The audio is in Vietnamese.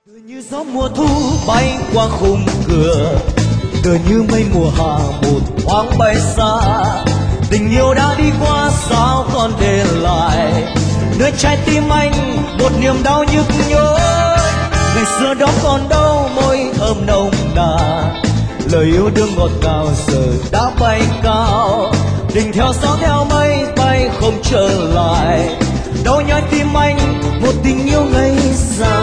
Tựa như gió mùa thu bay qua khung cửa, tựa như mây mùa hạ một thoáng bay xa. Tình yêu đã đi qua sao còn để lại nơi trái tim anh một niềm đau nhức nhối. Ngày xưa đó còn đâu môi thơm nồng nàn, lời yêu đương ngọt ngào giờ đã bay cao. Tình theo gió theo mây bay không trở lại, đau nhói tim anh một tình yêu ngây dài.